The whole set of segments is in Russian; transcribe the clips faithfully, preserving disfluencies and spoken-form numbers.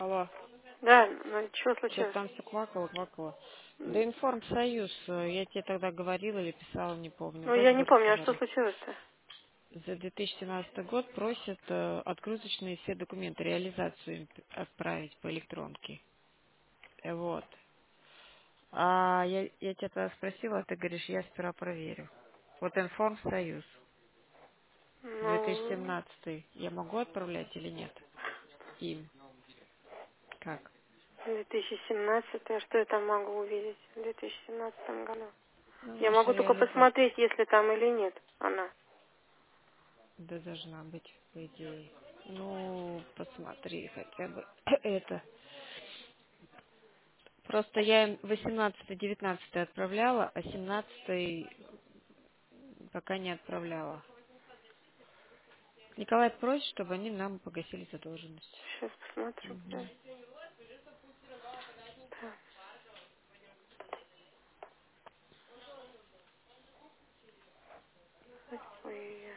Алло. Да, ну что Что-то случилось? там все квакало, квакало. М, Да Информсоюз, э, я тебе тогда говорила или писала, не помню. Ну, я Вроде не бы помню, а что разговаривали. случилось-то? За две тысячи семнадцатый год просят э, отгрузочные все документы, реализацию им п- отправить по электронке. Э, Вот. А я, я тебя тогда спросила, а ты говоришь, я сперва проверю. Вот Информсоюз, две тысячи Ну, семнадцатый, я могу отправлять или нет? Им. Как? две тысячи семнадцатый, а что я там могу увидеть в две тысячи семнадцатом году? Ну, Я наша могу только реализация. посмотреть, если там или нет она. Да должна быть, по идее. Ну, посмотри хотя бы это. Просто я им восемнадцатый девятнадцатый отправляла, а семнадцатый пока не отправляла. Николай просит, чтобы они нам погасили задолженность. Сейчас посмотрю. Да. Мгм. Так, ой,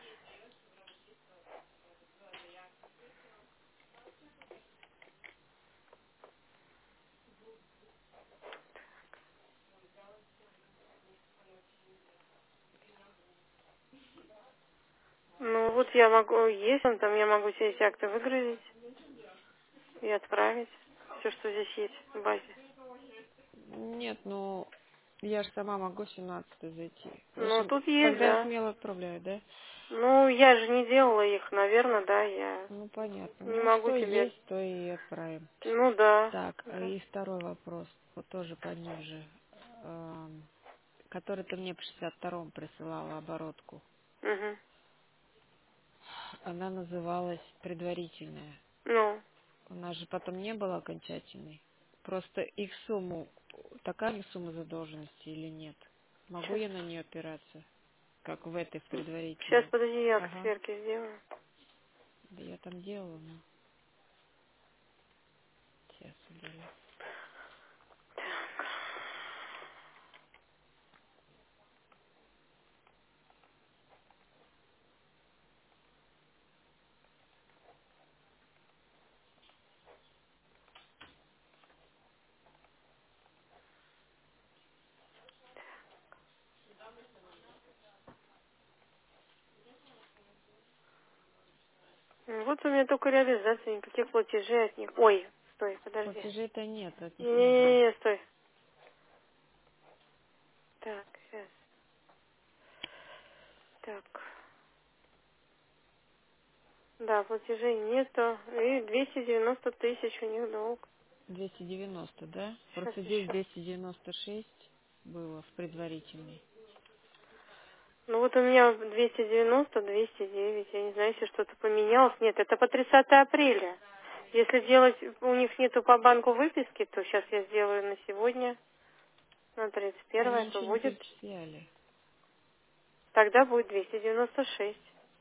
ну вот я могу, есть он там, я могу все эти акты выгрузить и отправить. Все, что здесь есть в базе. Нет, ну, я же сама могу семнадцатый зайти. В Ну, общем, тут есть, тогда да. смело отправляю, да? Ну, я же не делала их, наверное, да, я Ну, понятно. не Ну, могу что тебе. есть, то и отправим. Ну да, Так, а да. и второй вопрос, вот тоже пониже. Эм, который ты мне в шестьдесят втором присылала оборотку. Угу. Она называлась предварительная. Ну, У нас же потом не было окончательной. Просто их сумму, такая ли сумма задолженности или нет? Могу сейчас. я на нее опираться, как в этой в Сейчас, предварительной? подожди, я к Ага. сверке сделаю. Да я там делала, но сейчас удалю. Ну, вот у меня только реализация, никаких платежей от них. Ой, стой, подожди. Платежей-то нет, от них не было. Не-не-не, стой. Так, сейчас. Так. Да, платежей нету. И двести девяносто тысяч у них долг. двести девяносто, да? Сейчас Просто здесь еще. двести девяносто шесть было в предварительной. Ну вот у меня двести девяносто, двести девять. Я не знаю, если что-то поменялось. Нет, это по тридцатое апреля. Если делать, у них нету по банку выписки, то сейчас я сделаю на сегодня, на тридцать первое, Они то ничего не будет, перечисляли. тогда будет двести девяносто шесть.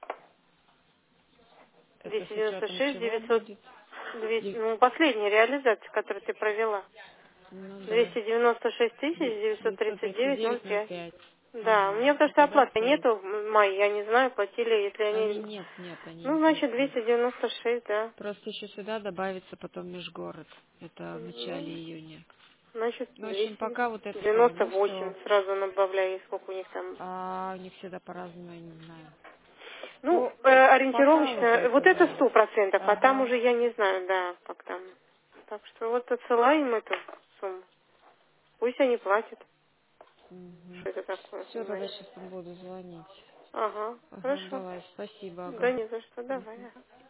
Это двести с девяносто учетом шесть, чего девятьсот, будет? двести, Дев- ну, последняя реализация, которую ты провела. Ну да. двести девяносто шесть тысяч девятьсот девятьсот тридцать тридцать девять ноль девять ноль пять. пять. Да, у Ага. меня потому Ну что тогда оплаты окей. нету в мае, я не знаю, платили, если Они они... нет, нет, они Ну, не значит, платили. двести девяносто шесть, да. Просто еще сюда добавится потом межгород. Это в начале Ну, июня. значит, Ну, в общем, двести пока вот это девяносто вспомню, восемь что сразу добавляю, сколько у них там. а, у них всегда по-разному, я не знаю. Ну, Ну, э, пока вот ориентировочно, вот это, это да. сто процентов, а там Ага. уже я не знаю, да, как там. Так что вот отсылаем эту сумму. Пусть они платят. Угу. Что это такое, Все, тогда понимаешь? сейчас буду звонить. Ага, Ага, хорошо. давай, спасибо, Да ага. не за что, давай.